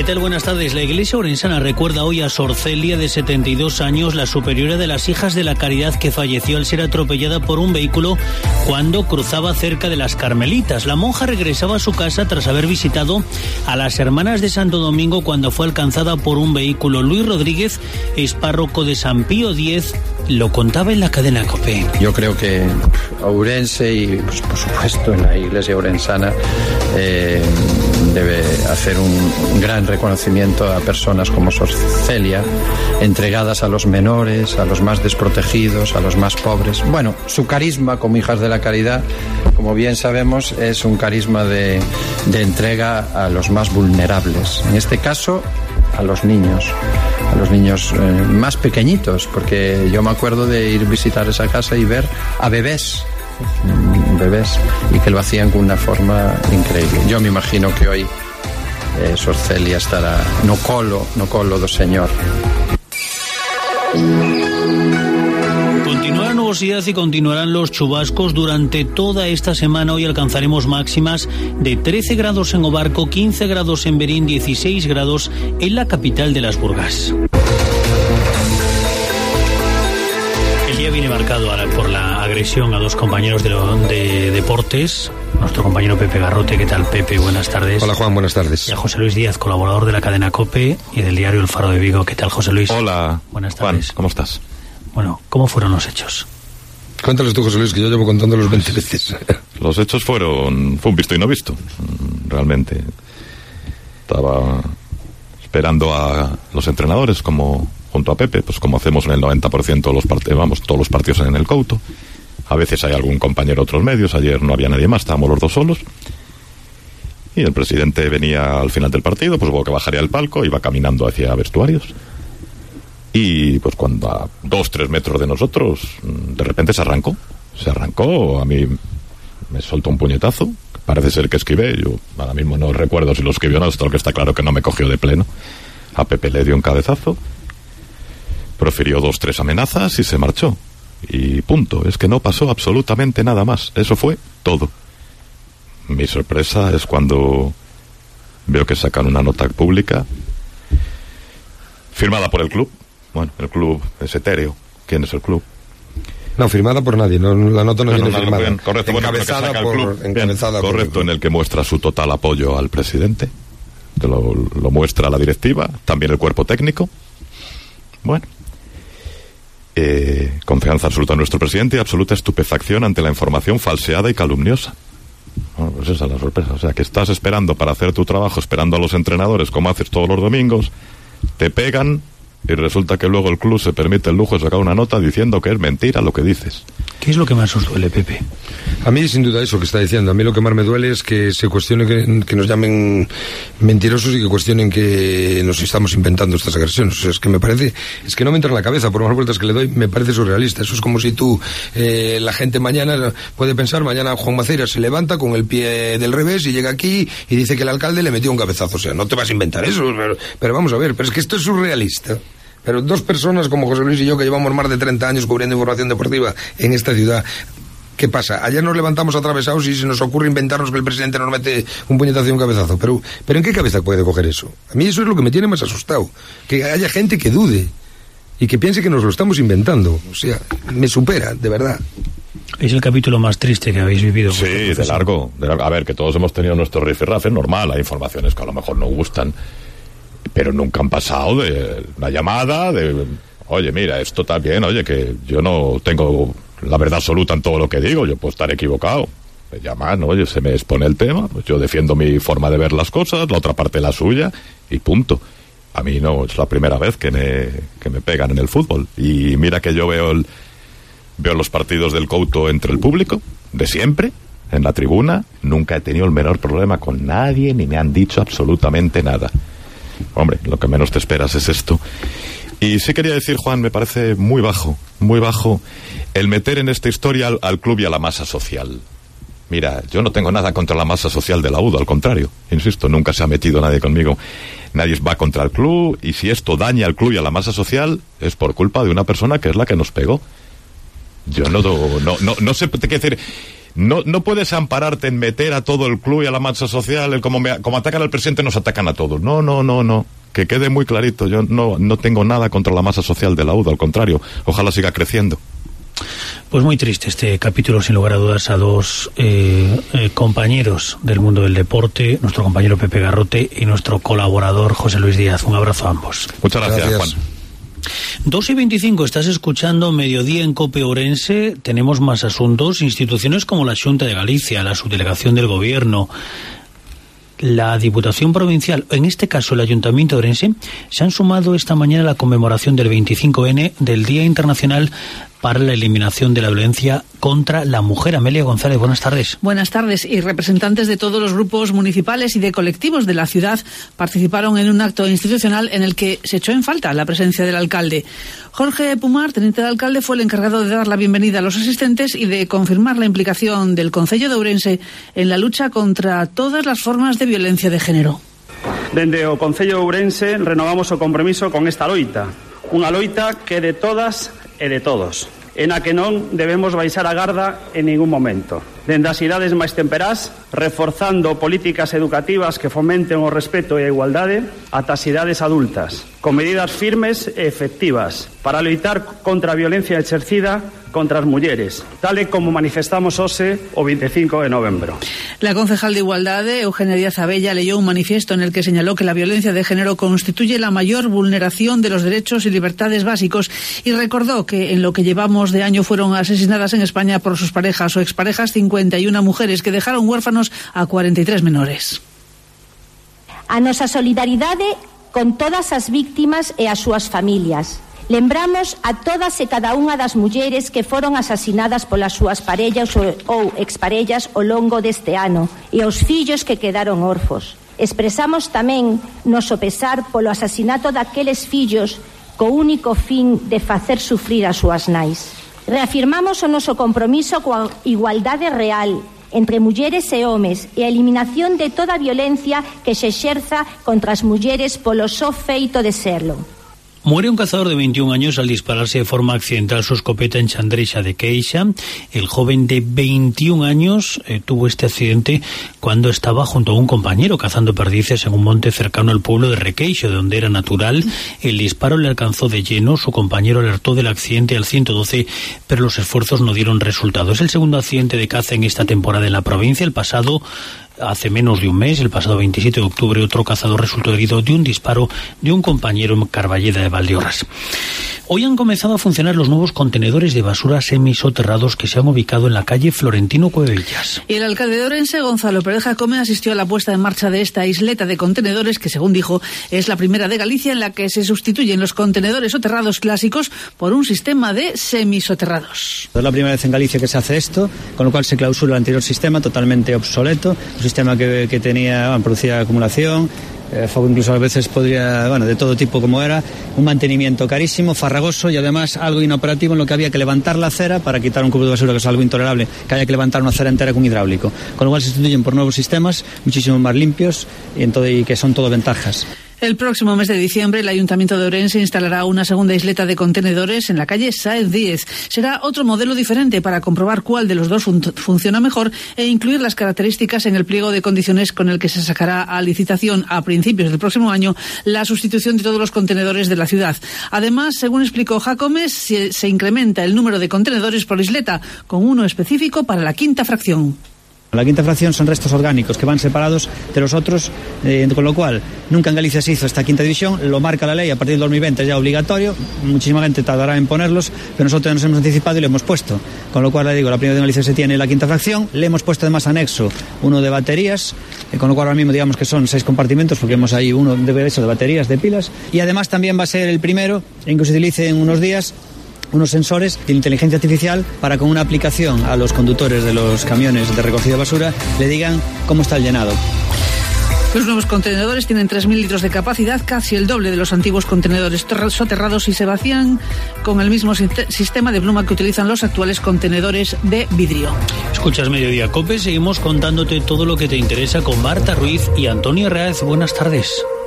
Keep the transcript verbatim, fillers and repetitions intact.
tal? Buenas tardes. La Iglesia Orensana recuerda hoy a Sor Celia, de setenta y dos años, la superiora de las Hijas de la Caridad, que falleció al ser atropellada por un vehículo cuando cruzaba cerca de las Carmelitas. La monja regresaba a su casa tras haber visitado a las Hermanas de Santo Domingo cuando fue alcanzada por un vehículo. Luis Rodríguez es párroco de San Pío X, lo contaba en la cadena COPE. Yo creo que Ourense y, pues, por supuesto, en la Iglesia Orensana eh, debe hacer un gran reconocimiento a personas como Sor Celia, entregadas a los menores, a los más desprotegidos, a los más pobres. Bueno, su carisma como Hijas de la Caridad, como bien sabemos, es un carisma de, de entrega a los más vulnerables. En este caso, a los niños, a los niños eh, más pequeñitos, porque yo me acuerdo de ir a visitar esa casa y ver a bebés, bebés, y que lo hacían con una forma increíble. Yo me imagino que hoy eh, Sor Celia estará no colo, no colo do Señor. Continúa la nubosidad y continuarán los chubascos durante toda esta semana. Hoy alcanzaremos máximas de trece grados en Obarco, quince grados en Berín, dieciséis grados en la capital de las Burgas. El día viene marcado por la agresión a dos compañeros de, lo, de deportes. Nuestro compañero Pepe Garrote. ¿Qué tal, Pepe? Buenas tardes. Hola, Juan, buenas tardes. Y a José Luis Díaz, colaborador de la cadena COPE y del diario El Faro de Vigo. ¿Qué tal, José Luis? Hola, buenas tardes. Juan, ¿cómo estás? Bueno, ¿cómo fueron los hechos? Cuéntales tú, José Luis, que yo llevo contándolos veinte veces. Los hechos fueron... Fue un visto y no visto, realmente. Estaba esperando a los entrenadores, como junto a Pepe, pues como hacemos en el noventa por ciento de los partidos, vamos, todos los partidos en el Couto. A veces hay algún compañero de otros medios, ayer no había nadie más, estábamos los dos solos. Y el presidente venía al final del partido, pues hubo que bajaría el palco, iba caminando hacia vestuarios. Y pues cuando a dos, tres metros de nosotros, de repente se arrancó. Se arrancó, a mí me soltó un puñetazo, parece ser que esquivé, yo ahora mismo no recuerdo si lo esquivió o no, esto que está claro que no me cogió de pleno. A Pepe le dio un cabezazo, profirió dos, tres amenazas y se marchó. Y punto, es que no pasó absolutamente nada más, eso fue todo. Mi sorpresa es cuando veo que sacan una nota pública firmada por el club. Bueno, el club es etéreo. ¿Quién es el club? No, firmada por nadie, no, la nota no, no viene no, no, firmada. Bien, correcto, encabezada bueno, por, club. encabezada Bien, correcto, por en el que muestra su total apoyo al presidente, que lo, lo muestra la directiva, también el cuerpo técnico. Bueno, eh, confianza absoluta en nuestro presidente y absoluta estupefacción ante la información falseada y calumniosa. Bueno, pues esa es la sorpresa, o sea, que estás esperando para hacer tu trabajo, esperando a los entrenadores como haces todos los domingos, te pegan y resulta que luego el club se permite el lujo de sacar una nota diciendo que es mentira lo que dices. ¿Qué es lo que más os duele, Pepe? A mí, sin duda, eso que está diciendo. A mí lo que más me duele es que se cuestione que, que nos llamen mentirosos y que cuestionen que nos estamos inventando estas agresiones. O sea, es que me parece, es que no me entra en la cabeza, por más vueltas que le doy, me parece surrealista. Eso es como si tú, eh, la gente mañana puede pensar, mañana Juan Maceira se levanta con el pie del revés y llega aquí y dice que el alcalde le metió un cabezazo. O sea, no te vas a inventar eso, pero, pero vamos a ver, pero es que esto es surrealista. Pero dos personas como José Luis y yo, que llevamos más de treinta años cubriendo información deportiva en esta ciudad, ¿qué pasa? Ayer nos levantamos atravesados y se nos ocurre inventarnos que el presidente nos mete un puñetazo y un cabezazo. Pero, pero ¿en qué cabeza puede coger eso? A mí eso es lo que me tiene más asustado. Que haya gente que dude y que piense que nos lo estamos inventando. O sea, me supera, de verdad. Es el capítulo más triste que habéis vivido. Sí, de largo, de largo. A ver, que todos hemos tenido nuestro rifirrafe, normal. Hay informaciones que a lo mejor no gustan, pero nunca han pasado de la llamada de, oye, mira, esto está bien, oye, que yo no tengo la verdad absoluta en todo lo que digo, yo puedo estar equivocado. Me llaman, oye, se me expone el tema, pues yo defiendo mi forma de ver las cosas, la otra parte la suya, y punto. A mí no es la primera vez que me, que me pegan en el fútbol. Y mira que yo veo el, veo los partidos del Couto entre el público, de siempre, en la tribuna, nunca he tenido el menor problema con nadie, ni me han dicho absolutamente nada. Hombre, lo que menos te esperas es esto. Y sí quería decir, Juan, me parece muy bajo, muy bajo el meter en esta historia al, al club y a la masa social. Mira, yo no tengo nada contra la masa social de la U D O, al contrario, insisto, nunca se ha metido nadie conmigo. Nadie va contra el club, y si esto daña al club y a la masa social, es por culpa de una persona que es la que nos pegó. Yo no, no, no, no sé qué decir. No, no puedes ampararte en meter a todo el club y a la masa social, el como, me, como atacan al presidente nos atacan a todos. No, no, no, no. Que quede muy clarito, yo no, no tengo nada contra la masa social de la U D A, al contrario, ojalá siga creciendo. Pues muy triste este capítulo, sin lugar a dudas, a dos eh, eh, compañeros del mundo del deporte, nuestro compañero Pepe Garrote y nuestro colaborador José Luis Díaz. Un abrazo a ambos. Muchas gracias, gracias. Juan. dos y veinticinco, estás escuchando Mediodía en COPE Ourense. Tenemos más asuntos. Instituciones como la Xunta de Galicia, la subdelegación del Gobierno, la Diputación Provincial, en este caso el Ayuntamiento de Ourense, se han sumado esta mañana a la conmemoración del veinticinco ene del Día Internacional para la Eliminación de la Violencia contra la Mujer. Amelia González, buenas tardes. Buenas tardes, y representantes de todos los grupos municipales y de colectivos de la ciudad participaron en un acto institucional en el que se echó en falta la presencia del alcalde. Jorge Pumar, teniente de alcalde, fue el encargado de dar la bienvenida a los asistentes y de confirmar la implicación del Concello de Ourense en la lucha contra todas las formas de violencia de género. Dende o Concello de Ourense renovamos o compromiso con esta loita, unha loita que de todas e de todos, en a que non debemos baixar a garda en ningún momento. Dende as idades máis temperás, reforzando políticas educativas que fomenten o respeto e a igualdade, ata as idades adultas, con medidas firmes e efectivas para loitar contra a violencia exercida contra as mulleres, tal e como manifestamos hoxe o veinticinco de novembro. La concejal de Igualdade, Eugenia Díaz Abella, leyó un manifiesto en el que señaló que la violencia de género constituye la mayor vulneración de los derechos y libertades básicos y recordó que en lo que llevamos de año fueron asesinadas en España por sus parejas o exparejas cincuenta y una mujeres que dejaron huérfanos a cuarenta y tres menores. A nosa solidaridade con todas as víctimas e as súas familias. Lembramos a todas e cada unha das mulleres que foron asasinadas polas súas parellas ou exparellas ao longo deste ano e aos fillos que quedaron orfos. Expresamos tamén noso pesar polo asasinato daqueles fillos co único fin de facer sufrir as súas nais. Reafirmamos o noso compromiso coa igualdade real entre mulleres e homes e a eliminación de toda a violencia que se exerza contra as mulleres polo só feito de serlo. Muere un cazador de veintiún años al dispararse de forma accidental su escopeta en Chandrexa de Queixa. El joven de veintiún años eh, tuvo este accidente cuando estaba junto a un compañero cazando perdices en un monte cercano al pueblo de Requeixo, de donde era natural. El disparo le alcanzó de lleno. Su compañero alertó del accidente al ciento doce, pero los esfuerzos no dieron resultado. Es el segundo accidente de caza en esta temporada en la provincia. El pasado Hace menos de un mes, el pasado veintisiete de octubre, otro cazador resultó herido de un disparo de un compañero en Carballeda de Valdeorras. Hoy han comenzado a funcionar los nuevos contenedores de basura semisoterrados que se han ubicado en la calle Florentino Cuevillas. Y el alcalde de Ourense, Gonzalo Pérez Jacome, asistió a la puesta en marcha de esta isleta de contenedores que, según dijo, es la primera de Galicia en la que se sustituyen los contenedores soterrados clásicos por un sistema de semisoterrados. Es la primera vez en Galicia que se hace esto, con lo cual se clausura el anterior sistema, totalmente obsoleto, un sistema que, que tenía, bueno, producía acumulación, Eh, incluso a veces podría, bueno, de todo tipo como era, un mantenimiento carísimo, farragoso y además algo inoperativo en lo que había que levantar la acera para quitar un cubo de basura, que es algo intolerable, que haya que levantar una acera entera con hidráulico, con lo cual se sustituyen por nuevos sistemas muchísimo más limpios y, en todo, y que son todo ventajas. El próximo mes de diciembre, el Ayuntamiento de Ourense instalará una segunda isleta de contenedores en la calle Sáenz Díez. Será otro modelo diferente para comprobar cuál de los dos fun- funciona mejor e incluir las características en el pliego de condiciones con el que se sacará a licitación a principios del próximo año la sustitución de todos los contenedores de la ciudad. Además, según explicó Jacome, se, se incrementa el número de contenedores por isleta, con uno específico para la quinta fracción. La quinta fracción son restos orgánicos que van separados de los otros, eh, con lo cual nunca en Galicia se hizo esta quinta división, lo marca la ley, a partir del dos mil veinte es ya obligatorio, muchísima gente tardará en ponerlos, pero nosotros nos hemos anticipado y lo hemos puesto, con lo cual le digo, la primera vez en Galicia se tiene la quinta fracción, le hemos puesto además anexo uno de baterías, eh, con lo cual ahora mismo digamos que son seis compartimentos, porque hemos ahí uno de eso de baterías, de pilas, y además también va a ser el primero en que se utilice en unos días unos sensores de inteligencia artificial para, con una aplicación a los conductores de los camiones de recogida de basura, le digan cómo está el llenado. Los nuevos contenedores tienen tres mil litros de capacidad, casi el doble de los antiguos contenedores soterrados, y se vacían con el mismo sistema de pluma que utilizan los actuales contenedores de vidrio. Escuchas Mediodía Cope, seguimos contándote todo lo que te interesa con Marta Ruiz y Antonio Reaz. Buenas tardes.